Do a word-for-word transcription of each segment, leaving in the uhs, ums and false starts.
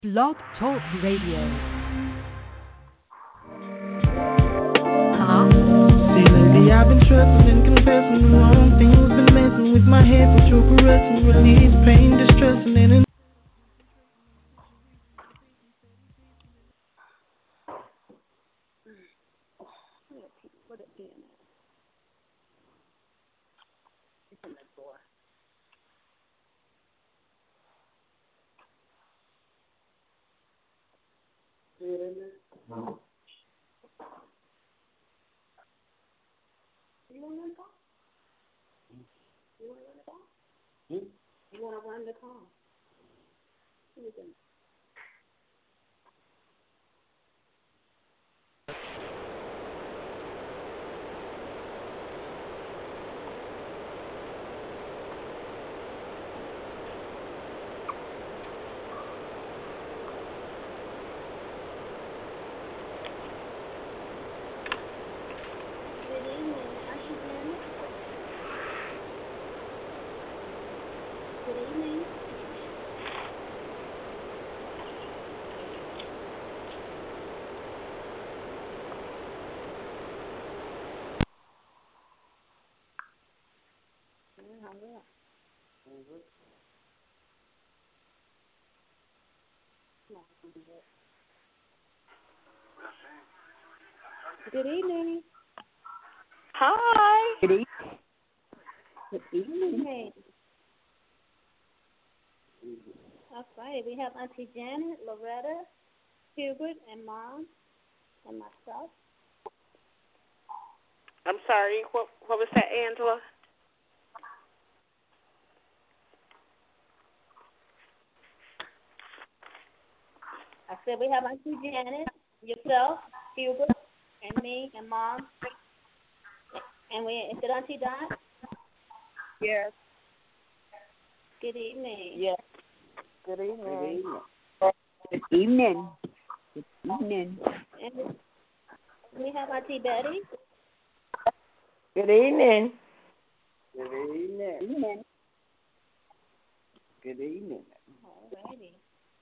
Blog Talk Radio. See, lately I've been trusting and confessing the wrong things, been messing with my head, but you're caressing, release pain, distressing, and in- No. You want to run the call? You want to run the call? Hmm? You want to run the call? Who is it? Good evening. Hi. Good evening. Good evening. That's right. We have Auntie Janet, Loretta, Hubert, and Mom, and myself. I'm sorry. What what was that, Angela? I said we have Auntie Janet, yourself, Hubert, and me, and Mom. And we, is it Auntie Dot? Yes. Good evening. Yes. Good evening. Good evening. Good evening. And we have Auntie Betty. Good evening. Good evening. Good evening. Good evening. All righty.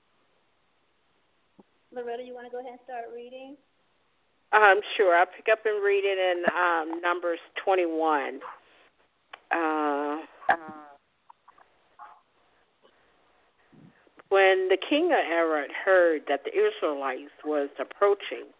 Loretta, you want to go ahead and start reading? Um, sure. I'll pick up and read it in um, Numbers twenty-one. Uh, when the king of Arad heard that the Israelites was approaching,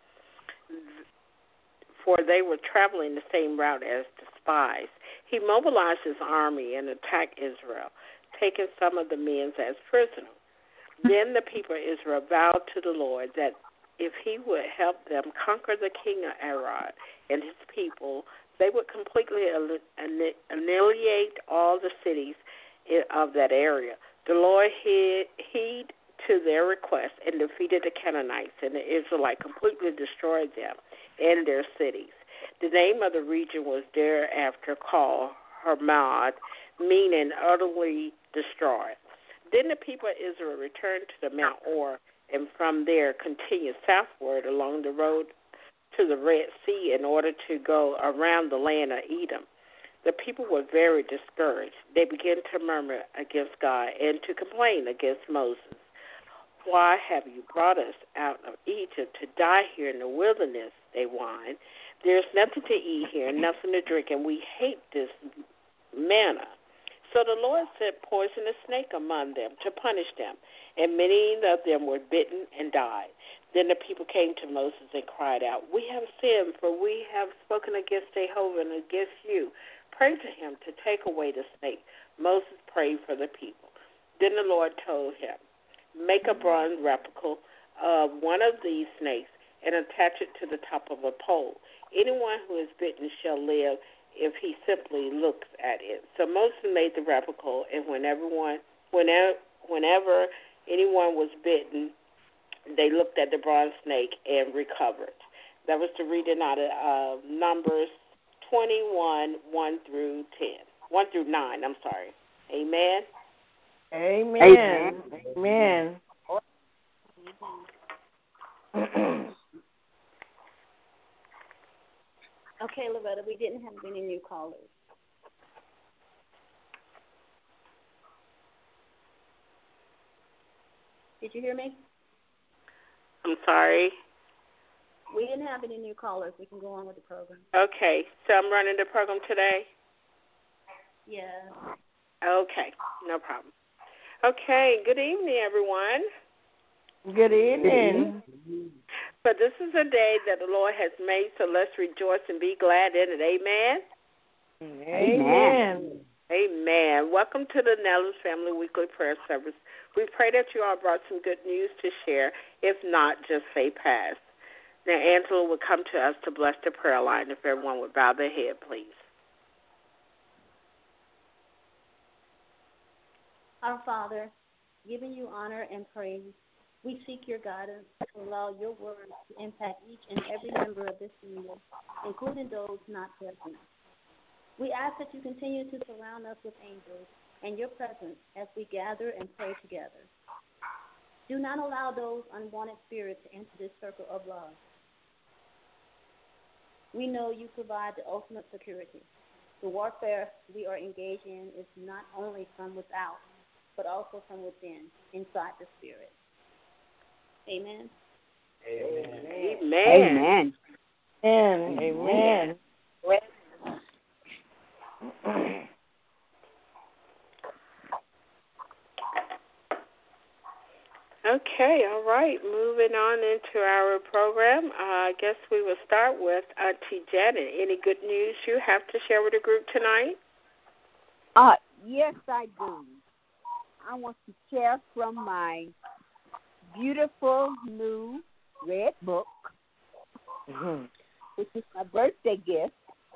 for they were traveling the same route as the spies, he mobilized his army and attacked Israel, taking some of the men as prisoners. Then the people of Israel vowed to the Lord that if he would help them conquer the king of Arad and his people, they would completely annihilate all the cities of that area. The Lord heed to their request and defeated the Canaanites, and the Israelites completely destroyed them and their cities. The name of the region was thereafter called Hermod, meaning utterly destroyed. Then the people of Israel returned to the Mount Or, and from there continued southward along the road to the Red Sea in order to go around the land of Edom. The people were very discouraged. They began to murmur against God and to complain against Moses. Why have you brought us out of Egypt to die here in the wilderness? They whined. There's nothing to eat here, nothing to drink, and we hate this manna. So the Lord sent poisonous snake among them to punish them, and many of them were bitten and died. Then the people came to Moses and cried out, "We have sinned, for we have spoken against Jehovah and against you. Pray to him to take away the snake." Moses prayed for the people. Then the Lord told him, "Make a bronze replica of one of these snakes and attach it to the top of a pole. Anyone who is bitten shall live if he simply looks at it." So Moses made the replica, and whenever, one, whenever, whenever anyone was bitten, they looked at the bronze snake and recovered. That was the reading out of uh, Numbers twenty-one, one through ten. one through nine, I'm sorry. Amen? Amen. Amen. Okay, Loretta, we didn't have any new callers. Did you hear me? I'm sorry. We didn't have any new callers. We can go on with the program. Okay, so I'm running the program today? Yeah. Okay, no problem. Okay, good evening, everyone. Good evening. But this is a day that the Lord has made, so let's rejoice and be glad in it. Amen? Amen. Amen. Welcome to the Nellis Family Weekly Prayer Service. We pray that you all brought some good news to share. If not, just say pass. Now, Angela will come to us to bless the prayer line. If everyone would bow their head, please. Our Father, giving you honor and praise, we seek your guidance to allow your word to impact each and every member of this family, including those not present. We ask that you continue to surround us with angels and your presence as we gather and pray together. Do not allow those unwanted spirits to enter this circle of love. We know you provide the ultimate security. The warfare we are engaged in is not only from without, but also from within, inside the spirit. Amen. Amen. Amen. Amen. Amen. Okay, all right. Moving on into our program, uh, I guess we will start with Auntie Janet. Any good news you have to share with the group tonight? Uh, yes, I do. I want to share from my beautiful new red book, mm-hmm. which is my birthday gift.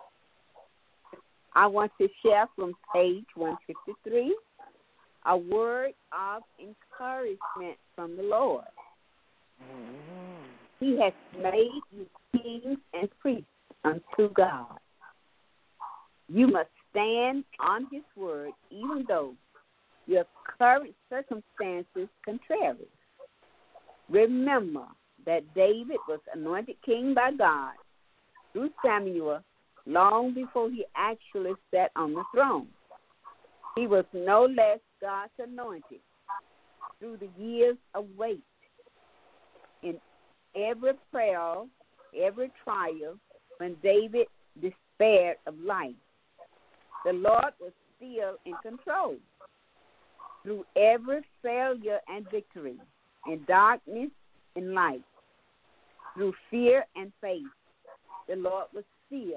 I want to share from page one fifty-three, a word of encouragement from the Lord. Mm-hmm. He has made you kings and priests unto God. You must stand on his word, even though your current circumstances contrary. Remember that David was anointed king by God through Samuel long before he actually sat on the throne. He was no less God's anointed through the years of wait. In every prayer, every trial, when David despaired of life, the Lord was still in control. Through every failure and victory, in darkness and light, through fear and faith, the Lord was still.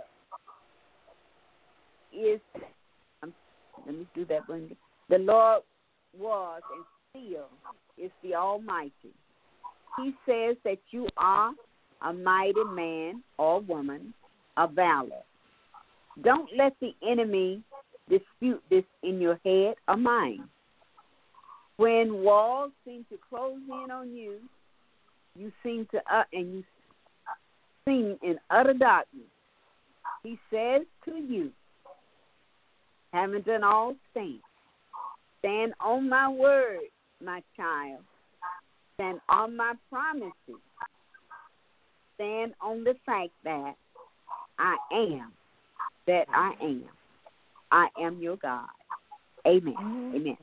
Is um, let me do that one. The Lord was and still is the Almighty. He says that you are a mighty man or woman of valor. Don't let the enemy dispute this in your head or mind. When walls seem to close in on you, you seem to uh, and you seem in utter darkness. He says to you, having done all things, stand on my word, my child. Stand on my promises. Stand on the fact that I am, that I am. I am your God. Amen. Amen.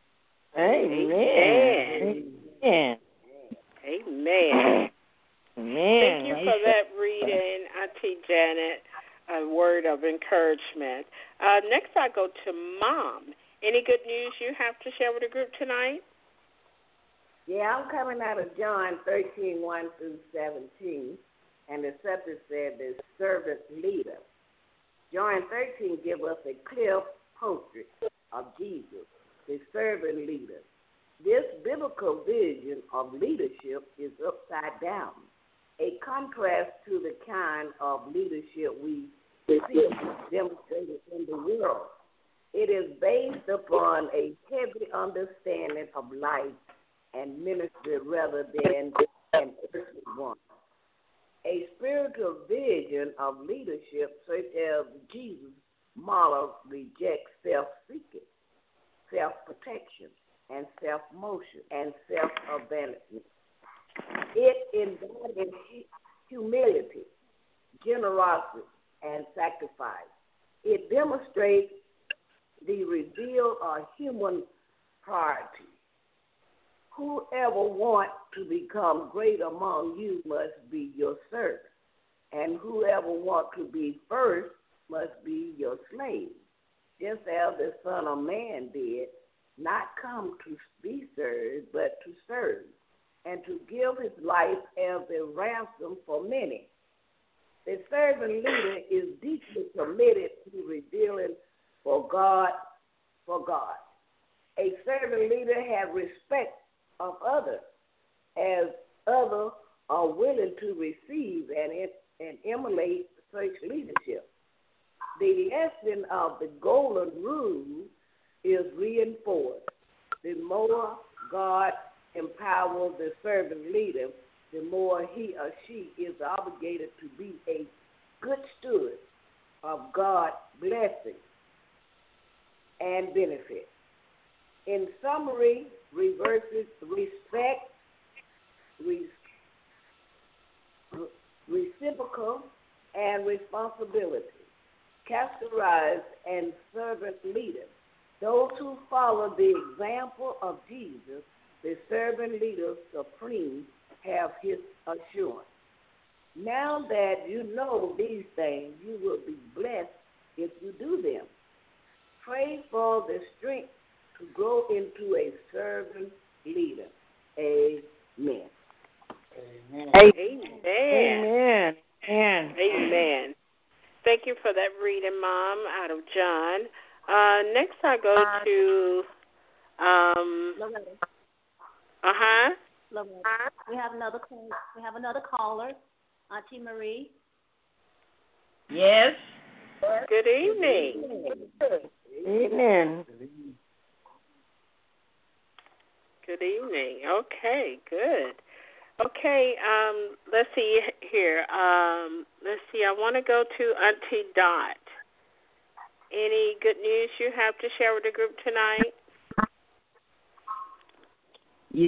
Amen. Amen. Amen. Amen. Thank you for that reading, Auntie Janet. A word of encouragement. Uh, next, I go to Mom. Any good news you have to share with the group tonight? Yeah, I'm coming out of John thirteen, one through seventeen, and the subject said the servant leader. John thirteen gives us a clear portrait of Jesus, the servant leader. This biblical vision of leadership is upside down, a contrast to the kind of leadership we see demonstrated in the world. It is based upon a heavy understanding of life and ministry rather than an earthly one. A spiritual vision of leadership such as Jesus' model rejects self-seeking, self-protection, and self-motion, and self-abandonment. It embodies humility, generosity, and sacrifice. It demonstrates the reveal of human priority, Whoever wants to become great among you must be your servant, and whoever wants to be first must be your slave, just as the Son of Man did, not come to be served, but to serve, and to give his life as a ransom for many. The servant leader is deeply committed to revealing for God, for God. A servant leader has respect of others, as others are willing to receive and, and emulate such leadership. The lesson of the golden rule is reinforced. The more God empowers the servant leader, the more he or she is obligated to be a good steward of God's blessing and benefit. In summary, reverses respect, re- reciprocal, and responsibility. Characterize and servant leaders. Those who follow the example of Jesus, the servant leader supreme, have his assurance. Now that you know these things, you will be blessed if you do them. Pray for the strength to grow into a servant leader. Amen. Amen. Amen. Amen. Amen. Thank you for that reading, Mom, out of John. Uh, next I go to um Loretta. Uh-huh. Loretta. We have another call. We have another caller, Auntie Marie. Yes. Good evening. Amen. Good evening. Okay, good. Okay, um, let's see here. Um, let's see. I want to go to Auntie Dot. Any good news you have to share with the group tonight? Yes.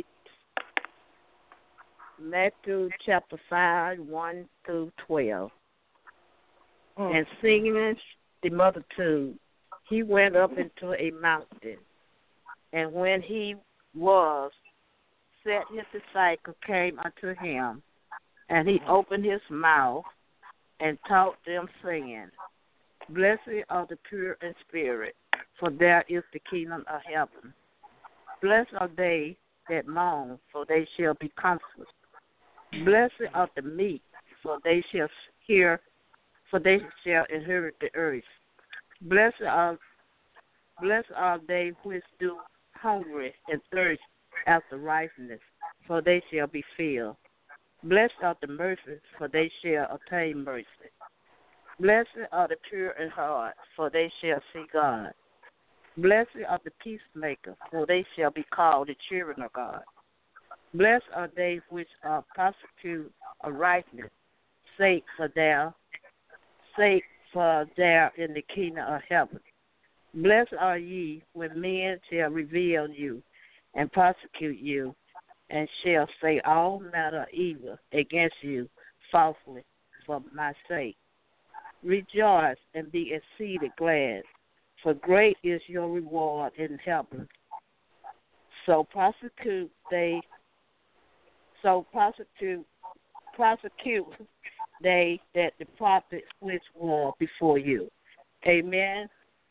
Matthew chapter five, one through twelve. Mm. And singing the multitude, he went up into a mountain. And when he was set, his disciples came unto him, and he opened his mouth and taught them, saying, Blessed are the pure in spirit, for there is the kingdom of heaven. Blessed are they that mourn, for they shall be comforted. Blessed are the meek, for they shall hear, for they shall inherit the earth. Blessed are, blessed are they which do hungry and thirst after righteousness, for they shall be filled. Blessed are the merciful, for they shall obtain mercy. Blessed are the pure in heart, for they shall see God. Blessed are the peacemakers, for they shall be called the children of God. Blessed are they which are persecuted of righteousness, sake for their sake for their in the kingdom of heaven. Blessed are ye when men shall revile you and persecute you, and shall say all manner of evil against you falsely for my sake. Rejoice and be exceeding glad, for great is your reward in heaven. So prosecute they, so prosecute, prosecute they that the prophets which were before you. Amen.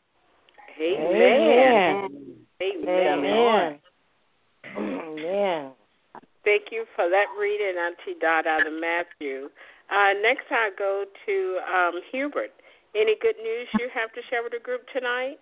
Amen. Amen. Amen. Amen. Thank you for that reading, Auntie Dot, out of Matthew. Uh, next, I go to um, Hubert. Any good news you have to share with the group tonight?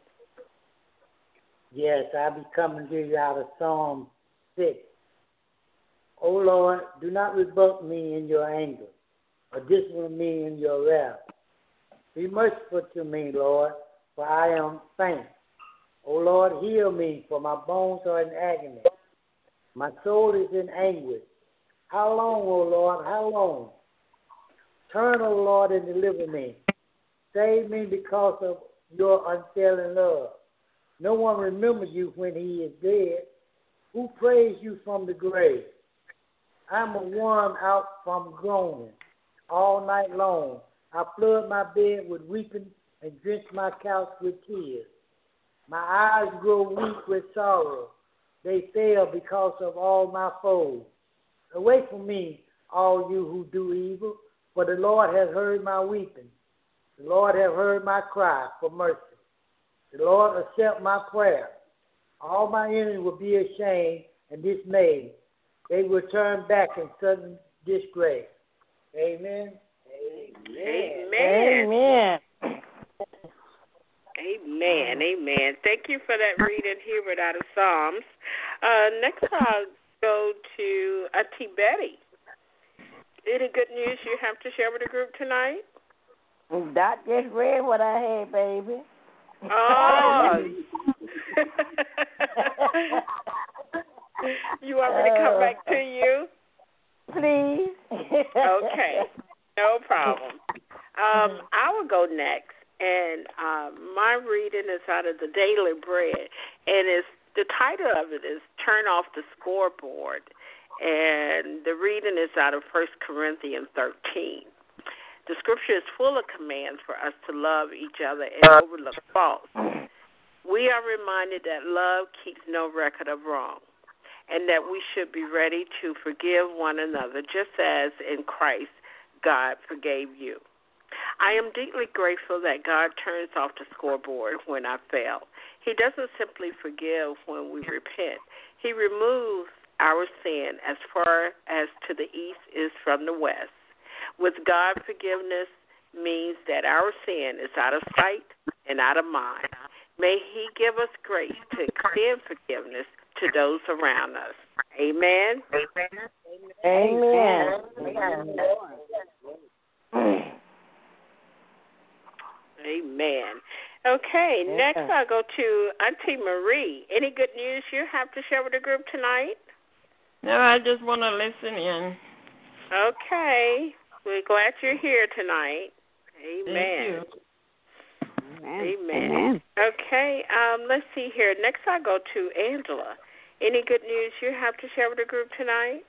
Yes, I'll be coming to you out of Psalm six. O Lord, do not rebuke me in your anger, or discipline me in your wrath. Be merciful to me, Lord, for I am faint. O Lord, heal me, for my bones are in agony. My soul is in anguish. How long, O Lord, how long? Turn, O Lord, and deliver me. Save me because of your unfailing love. No one remembers you when he is dead. Who praise you from the grave? I'm a worm out from groaning all night long. I flood my bed with weeping and drench my couch with tears. My eyes grow weak with sorrow. they fail because of all my foes. Away from me, all you who do evil, for the Lord has heard my weeping. The Lord has heard my cry for mercy. The Lord accept my prayer. All my enemies will be ashamed and dismayed. They will turn back in sudden disgrace. Amen. Amen. Amen. Amen. Amen. Thank you for that reading, Hubert, out of Psalms. Uh, next, I'll go to Auntie Betty. Any good news you have to share with the group tonight? Dot just read what I had, baby. Oh. You want me to come back to you? Please. Okay. No problem. Um, I will go next. And uh, my reading is out of the Daily Bread. And it's, the title of it is Turn Off the Scoreboard. And the reading is out of First Corinthians thirteen. The scripture is full of commands for us to love each other and overlook faults. We are reminded that love keeps no record of wrong, and that we should be ready to forgive one another, just as in Christ God forgave you. I am deeply grateful that God turns off the scoreboard when I fail. He doesn't simply forgive when we repent. He removes our sin as far as to the east is from the west. With God, forgiveness means that our sin is out of sight and out of mind. May He give us grace to extend forgiveness to those around us. Amen. Amen. Amen. Amen. Okay, Amen. next I'll go to Auntie Marie. Any good news you have to share with the group tonight? No, I just want to listen in. Okay. We're glad you're here tonight. Amen. Thank you. Amen. Amen. Amen. Okay, um, let's see here. Next I go to Angela. Any good news you have to share with the group tonight?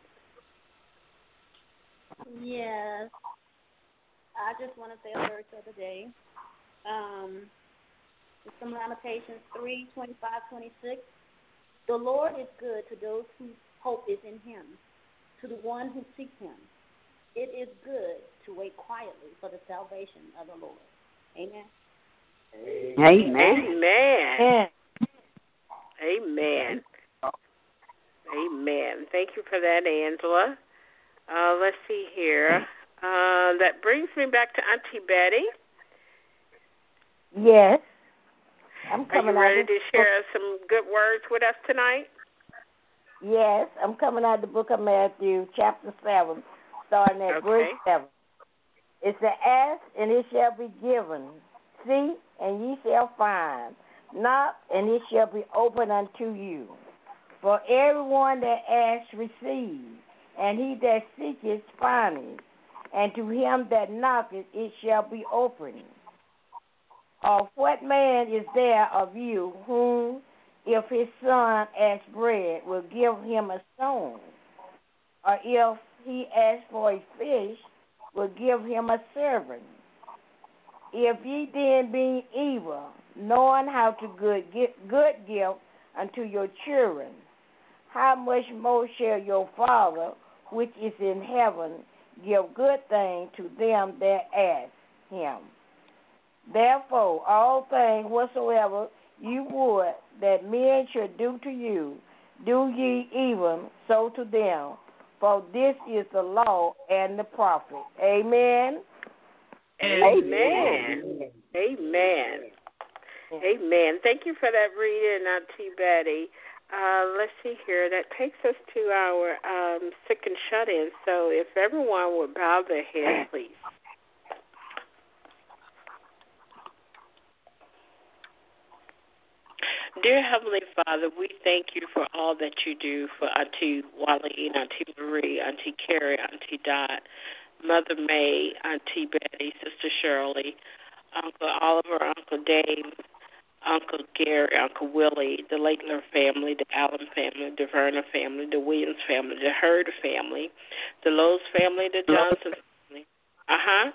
Yes. I just want to say a verse of the day. Um, it's from Lamentations three, twenty-five, twenty-six. The Lord is good to those whose hope is in Him, to the one who seeks Him. It is good to wait quietly for the salvation of the Lord. Amen. Amen. Amen. Amen. Amen. Thank you for that, Angela. Uh, let's see here. Uh, that brings me back to Auntie Betty. Yes. I'm Are coming you ready out to share some good words with us tonight? Yes, I'm coming out of the book of Matthew, chapter seven, starting at Okay. verse seven. It's the ask, and it shall be given. Seek, and ye shall find. Knock, and it shall be opened unto you. For everyone that asks receives, and he that seeketh findeth, and to him that knocketh it shall be opened. Or what man is there of you whom, if his son asks bread, will give him a stone? Or if he asks for a fish, will give him a serpent? If ye then, being evil, knowing how to good give, good give unto your children, how much more shall your Father, which is in heaven, give good things to them that ask him? Therefore, all things whatsoever you would that men should do to you, do ye even so to them. For this is the law and the prophet. Amen. Amen. Amen. Amen. Thank you for that reading, Auntie Betty. Uh, let's see here. That takes us to our um, sick and shut-in. So if everyone would bow their heads, please. Dear Heavenly Father, we thank you for all that you do for Auntie Wally, Auntie Marie, Auntie Carrie, Auntie Dot, Mother May, Auntie Betty, Sister Shirley, Uncle Oliver, Uncle Dave, Uncle Gary, Uncle Willie, the Laitler family, the Allen family, the Verna family, the Williams family, the Hurd family, the Lowe's family, the Johnson family. Uh-huh.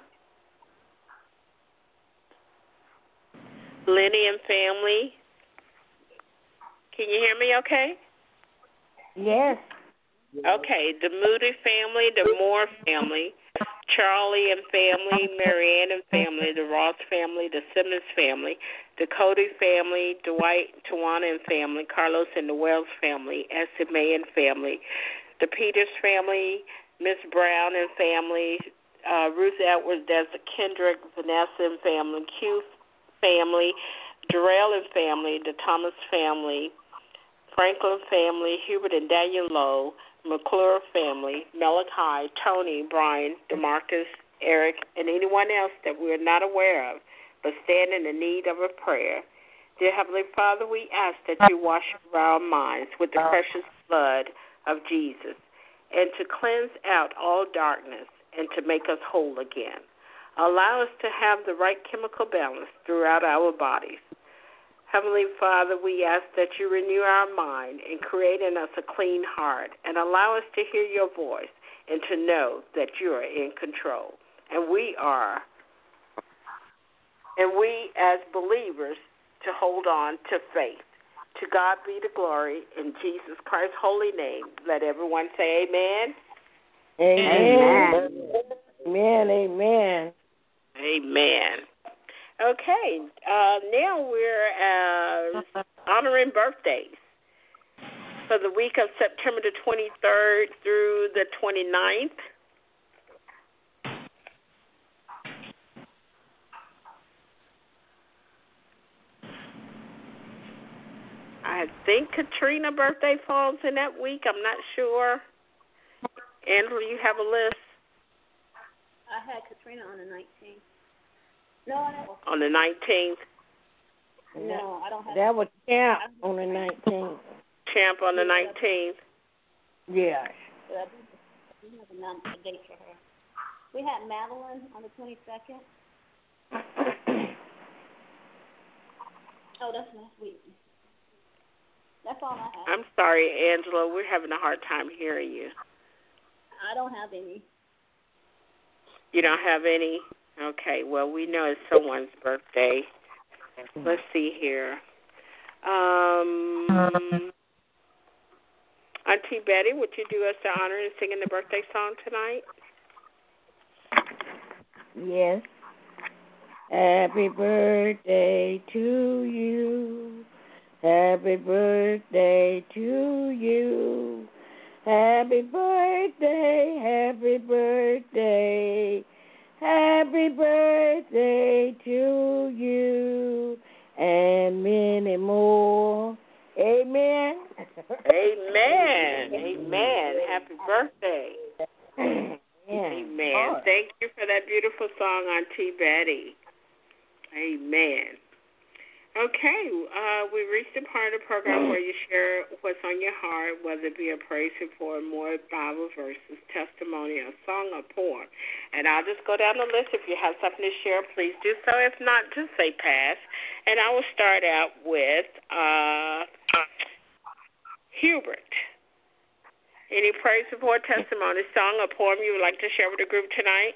Lenny and family. Can you hear me okay? Yes. Okay, the Moody family, the Moore family, Charlie and family, Marianne and family, the Ross family, the Simmons family, the Cody family, Dwight, Tawana and family, Carlos and the Wells family, Essie Mae and family, the Peters family, Miss Brown and family, uh, Ruth Edwards, Desert Kendrick, Vanessa and family, Q family, Darrell and family, the Thomas family, Franklin family, Hubert and Daniel Lowe, McClure family, Malachi, Tony, Brian, DeMarcus, Eric, and anyone else that we're not aware of, but stand in the need of a prayer. Dear Heavenly Father, we ask that you wash our minds with the precious blood of Jesus and to cleanse out all darkness and to make us whole again. Allow us to have the right chemical balance throughout our bodies. Heavenly Father, we ask that you renew our mind and create in us a clean heart and allow us to hear your voice and to know that you are in control. And we are, and we as believers to hold on to faith. To God be the glory. In Jesus Christ's holy name, let everyone say amen. Amen. Amen. Amen. Amen. Okay, uh, now we're uh, honoring birthdays for the week of September the twenty-third through the twenty-ninth. I think Katrina's birthday falls in that week. I'm not sure. Andrew, you have a list? I had Katrina on the nineteenth. No, I don't. On the nineteenth? No, I don't have. That was Champ on the nineteenth. Champ on the nineteenth? Yes. I do have a number, a date for her. We had Madeline on the twenty-second. Oh, that's last week. That's all I have. I'm sorry, Angela. We're having a hard time hearing you. I don't have any. You don't have any? Okay, well, we know it's someone's birthday. Let's see here. Um, Auntie Betty, would you do us the honor in singing the birthday song tonight? Yes. Happy birthday to you. Happy birthday to you. Happy birthday, happy birthday. Happy birthday to you and many more. Amen. Amen. Amen. Happy birthday. Amen. Amen. Thank you for that beautiful song, Auntie Betty. Amen. Okay, uh, we reached the part of the program where you share what's on your heart, whether it be a praise report, more Bible verses, testimony, a song, or poem. And I'll just go down the list. If you have something to share, please do so. If not, just say pass. And I will start out with uh, Hubert. Any praise report, testimony, song, or poem you would like to share with the group tonight?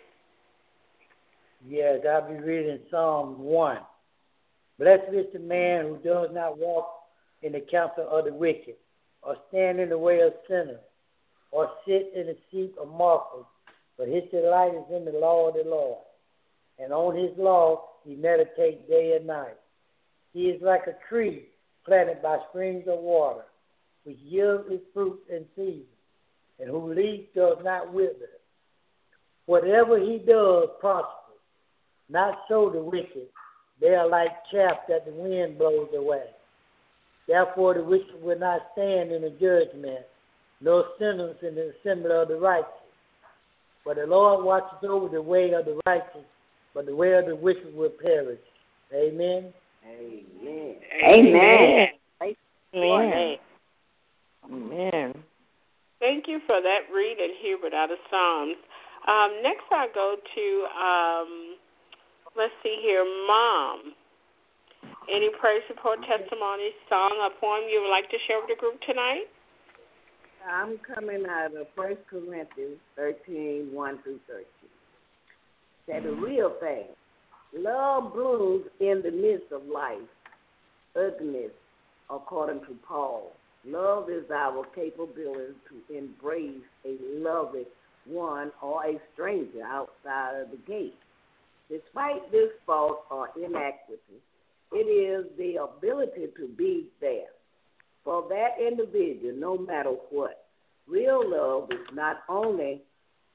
Yes, I'll be reading Psalm one. Blessed is the man who does not walk in the counsel of the wicked, or stand in the way of sinners, or sit in the seat of mockers, but his delight is in the law of the Lord. And on his law he meditates day and night. He is like a tree planted by springs of water, which yields its fruit in season, and whose leaf does not wither. Whatever he does prospers. Not so the wicked. They are like chaff that the wind blows away. Therefore the wicked will not stand in the judgment, nor sinners in the assembly of the righteous. For the Lord watches over the way of the righteous, but the way of the wicked will perish. Amen. Amen. Amen. Amen. Amen. Thank you for that reading, Hubert, out of Psalms. Um, next I go to, um, let's see here, Mom. Any praise report, testimony, song, or poem you would like to share with the group tonight? I'm coming out of First Corinthians thirteen, one through thirteen. That the real thing, love blooms in the midst of life, ugliness, according to Paul. Love is our capability to embrace a loved one or a stranger outside of the gate. Despite this fault or inadequacy, it is the ability to be there for that individual no matter what. Real love is not only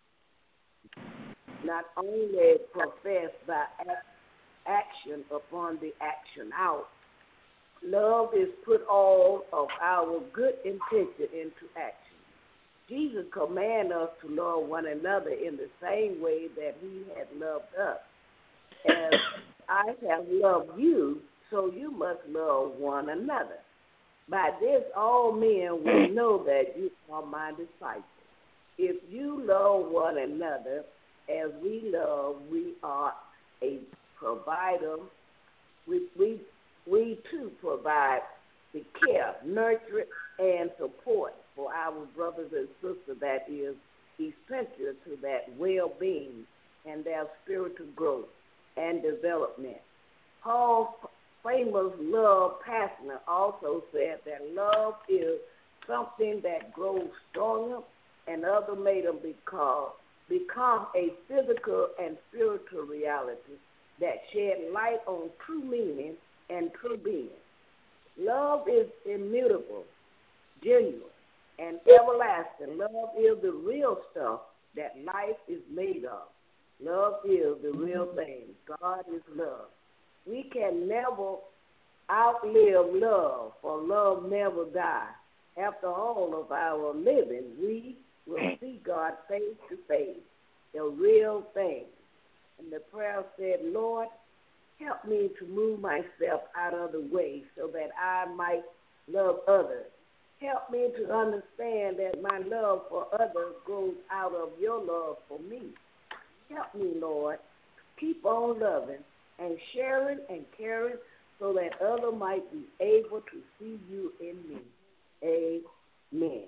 not only professed by action upon the action out. Love is put all of our good intention into action. Jesus commands us to love one another in the same way that he had loved us. As I have loved you, so you must love one another. By this, all men will know that you are my disciples. If you love one another as we love, we are a provider. We, we, we too provide the care, nurture, and support for our brothers and sisters that is essential to that well-being and their spiritual growth and development. Paul's famous love pastor also said that love is something that grows stronger, and others made them become, become a physical and spiritual reality that shed light on true meaning and true being. Love is immutable, genuine, and everlasting. Love is the real stuff that life is made of. Love is the real thing. God is love. We can never outlive love, for love never dies. After all of our living, we will see God face to face, the real thing. And the prayer said, Lord, help me to move myself out of the way so that I might love others. Help me to understand that my love for others grows out of your love for me. Help me, Lord, to keep on loving and sharing and caring so that others might be able to see you in me. Amen.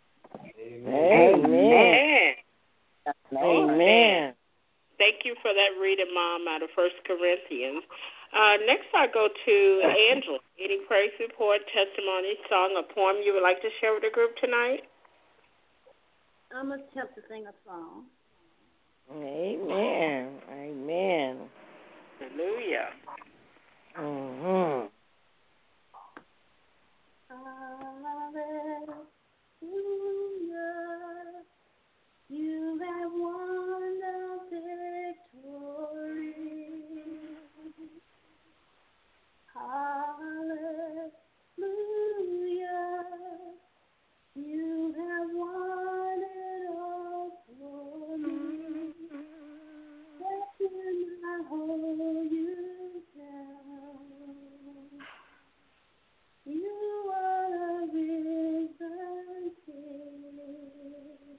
Amen. Amen. Amen. Amen. Thank you for that reading, Mom, out of First Corinthians. Uh, next, I go to Angela. Any praise report, testimony, song, or poem you would like to share with the group tonight? I'm going to attempt to sing a song. Amen. Amen. Hallelujah. Mm-hmm. Hallelujah. You have won the victory. Hallelujah. You have won it all for me. Let can I hold you down? You are the risen King.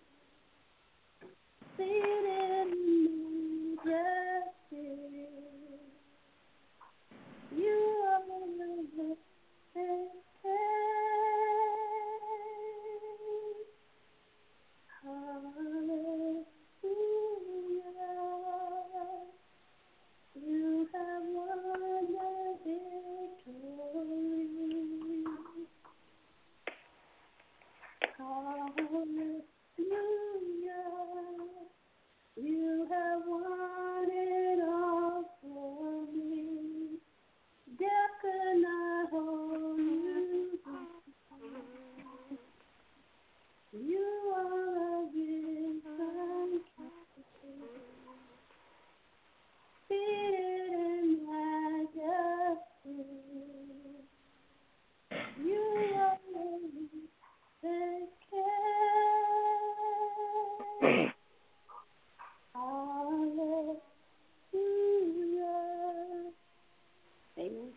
Seated in majesty. You are the risen Hallelujah. You have won the victory. Hallelujah. You have won it all for me. Death could not hold you down. You are a risen King, seated in majesty. You are a risen King. Hallelujah. Amen.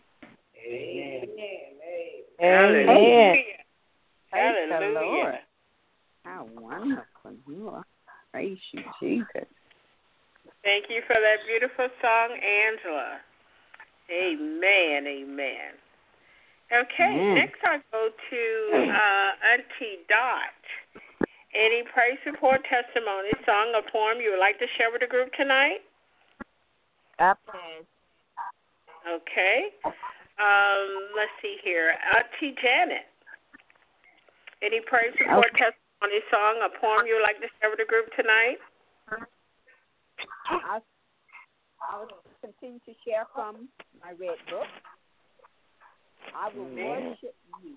Amen. Hallelujah. Praise the Hallelujah. Lord. How wonderful you are. Praise you, Jesus. Thank you for that beautiful song, Angela. Amen, amen. Okay, Amen. next I go to uh, Auntie Dot. Any praise report, testimony, song, or poem you would like to share with the group tonight? Okay. Okay. Um, let's see here. Auntie Janet. Any praise report, okay. testimony, song, a poem you would like to share with the group tonight? I, I will continue to share from my red book. I will Amen. Worship you.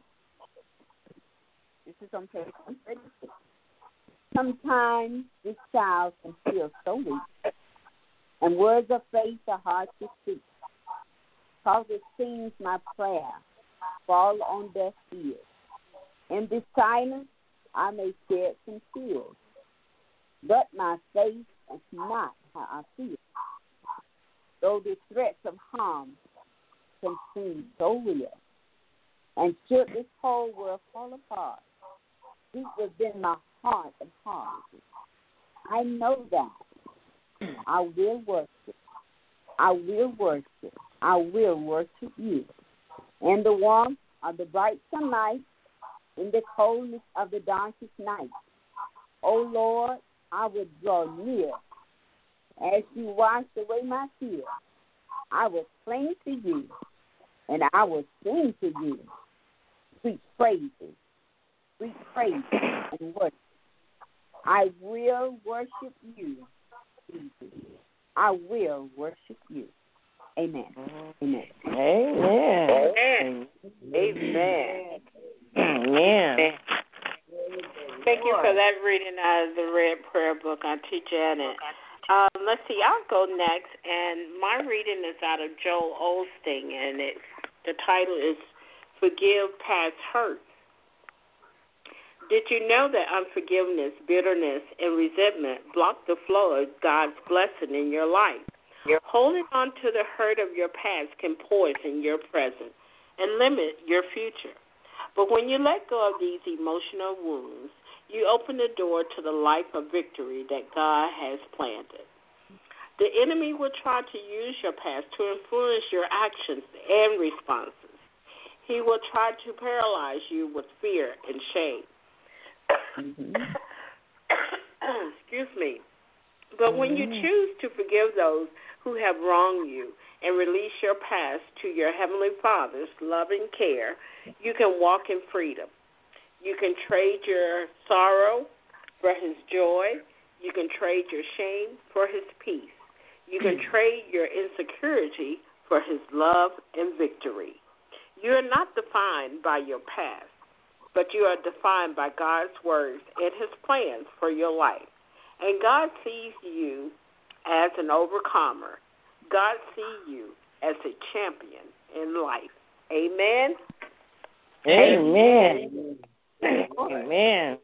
This is on page one thirty-six. Sometimes this child can feel so weak, and words of faith are hard to speak, because it seems my prayer fall on deaf ears. In this silence, I may shed some tears, but my faith is not how I feel. Though the threats of harm can seem so real, and should this whole world fall apart, deep within my heart and heart, I know that I will worship. I will worship. I will worship you. In the warmth of the bright sunlight, in the coldness of the darkest night, O Lord, I will draw near. As you wash away my tears, I will cling to you, and I will sing to you sweet praises, sweet praises and worship. I will worship you, Jesus. I will worship you. Amen. Amen. Amen. Amen. Amen. Amen. Thank you for that reading out of the Red Prayer Book, Auntie Janet. Um, let's see, I'll go next, and my reading is out of Joel Osteen, and it, the title is Forgive Past Hurts. Did you know that unforgiveness, bitterness, and resentment block the flow of God's blessing in your life? Yep. Holding on to the hurt of your past can poison your present and limit your future. But when you let go of these emotional wounds, you open the door to the life of victory that God has planted. The enemy will try to use your past to influence your actions and responses. He will try to paralyze you with fear and shame. Mm-hmm. Excuse me. But mm-hmm. when you choose to forgive those who have wronged you and release your past to your Heavenly Father's loving care, you can walk in freedom. You can trade your sorrow for His joy. You can trade your shame for His peace. You can trade your insecurity for His love and victory. You are not defined by your past, but you are defined by God's words and His plans for your life. And God sees you as an overcomer. God sees you as a champion in life. Amen? Amen. Amen.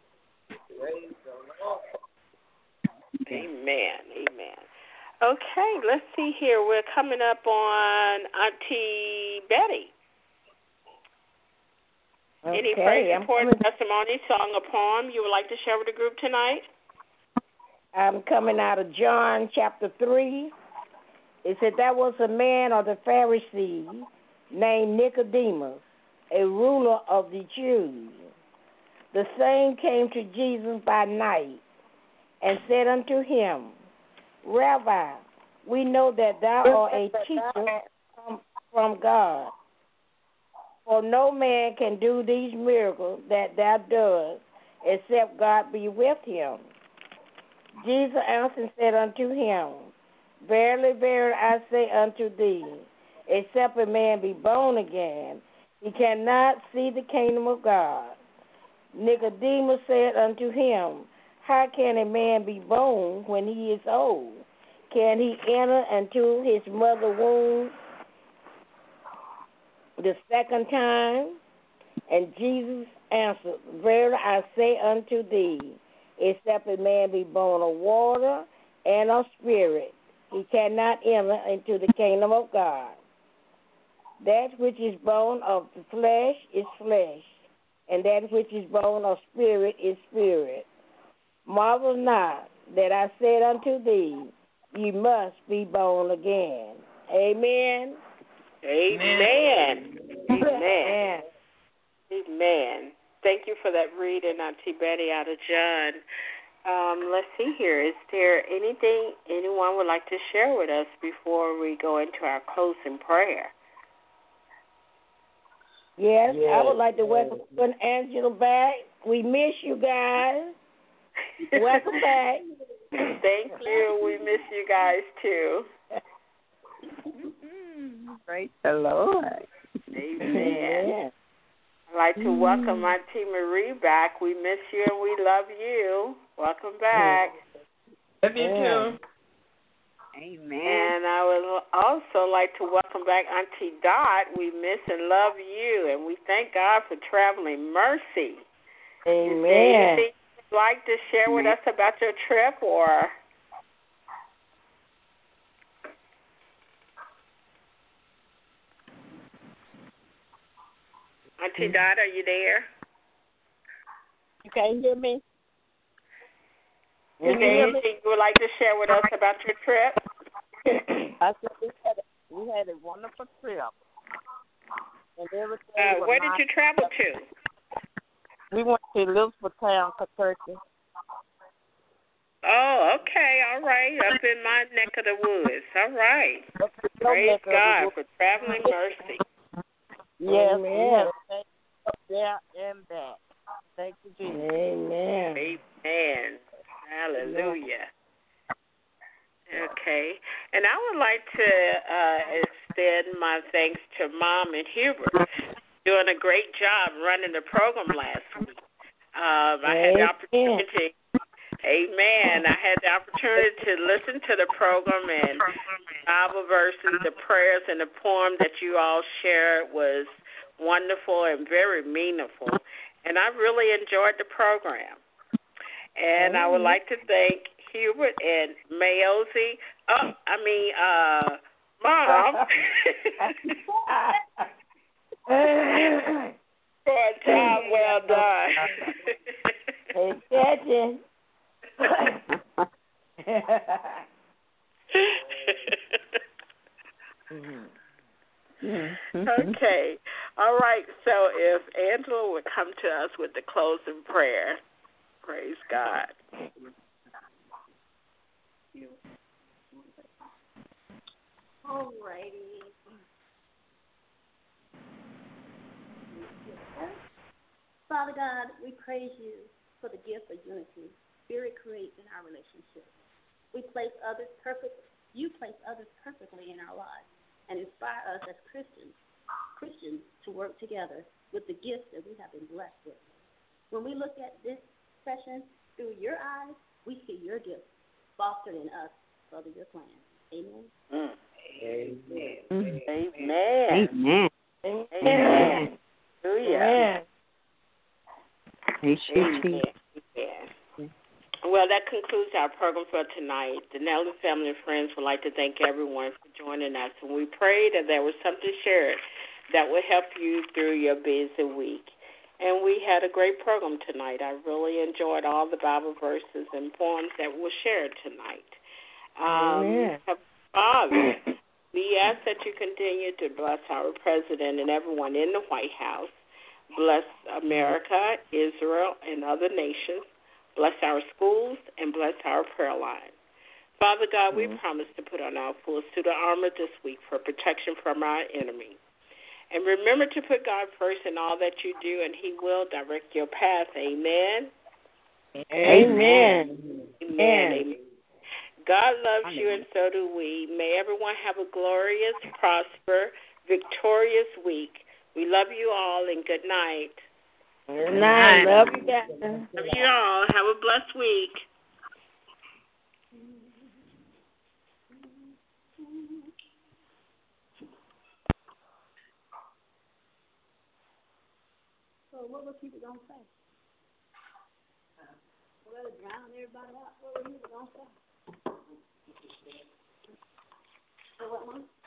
Amen. Amen. Okay, let's see here. We're coming up on Auntie Betty. Okay, Any praise report, testimony, song, or poem you would like to share with the group tonight? I'm coming out of John chapter three. It said there was a man of the Pharisees named Nicodemus, a ruler of the Jews. The same came to Jesus by night and said unto him, Rabbi, we know that thou art a teacher from, from God. For no man can do these miracles that thou doest, except God be with him. Jesus answered and said unto him, Verily, verily, I say unto thee, except a man be born again, he cannot see the kingdom of God. Nicodemus said unto him, How can a man be born when he is old? Can he enter into his mother's womb the second time? And Jesus answered, Verily I say unto thee, except a man be born of water and of spirit, he cannot enter into the kingdom of God. That which is born of the flesh is flesh, and that which is born of spirit is spirit. Marvel not that I said unto thee, ye must be born again. Amen. Amen. Amen. Amen. Thank you for that reading, Auntie Betty, out of John. Um, let's see here. Is there anything anyone would like to share with us before we go into our closing prayer? Yes, Yes, I would like to yes. welcome you and Angela back. We miss you guys. Welcome back. Thank you. We miss you guys too. Praise the Lord. Amen. I'd like to welcome Auntie Marie back. We miss you and we love you. Welcome back. Love you too. Amen. And I would also like to welcome back Auntie Dot. We miss and love you, and we thank God for traveling mercy. Amen. Anything you'd like to share with us about your trip, or? Auntie Dot, are you there? You can't hear me? Is there anything you would like to share with us about your trip? I said we had a, we had a wonderful trip. And everything Uh, was where did nice. you travel to? We went to Elizabethtown, Kentucky. Oh, okay, all right, up in my neck of the woods. All right. Praise God for traveling mercy. Yes, Amen. we had a stay up there and back. Thank you, Jesus. Amen. Amen. Hallelujah. Okay. And I would like to uh, extend my thanks to Mom and Hubert, doing a great job running the program last week. Um, I had the opportunity, amen, I had the opportunity to listen to the program, and Bible verses, the prayers, and the poem that you all shared was wonderful and very meaningful. And I really enjoyed the program. And I would like to thank Hubert and Mayosi. Oh, I mean, uh, Mom, for a job well done. Hey, Catching. Okay. All right. So if Angela would come to us with the closing prayer, praise God. All righty. Father God, we praise you for the gift of unity Spirit creates in our relationship. We place others perfect. You place others perfectly in our lives and inspire us as Christians, Christians to work together with the gifts that we have been blessed with. When we look at this session through your eyes, we see your gifts fostered in us for your plan. Amen. Mm. Amen. Amen. Amen. Amen. Amen. Hallelujah. Amen. Amen. Well, that concludes our program for tonight. The Nelly family and friends would like to thank everyone for joining us, and we pray that there was something shared that will help you through your busy week. And we had a great program tonight. I really enjoyed all the Bible verses and poems that were shared tonight. Um, Amen. Father, we ask that you continue to bless our president and everyone in the White House. Bless America, Israel, and other nations. Bless our schools and bless our prayer line. Father God, we promise to put on our full suit of armor this week for protection from our enemy. And remember to put God first in all that you do, and he will direct your path. Amen. Amen. Amen. Amen. God loves you, and so do we. May everyone have a glorious, prosper, victorious week. We love you all, and good night. Good night. Love you guys. Love you all. Have a blessed week. So what were people going to say? Well, to drown everybody out, what were people going to say? So what, Mom?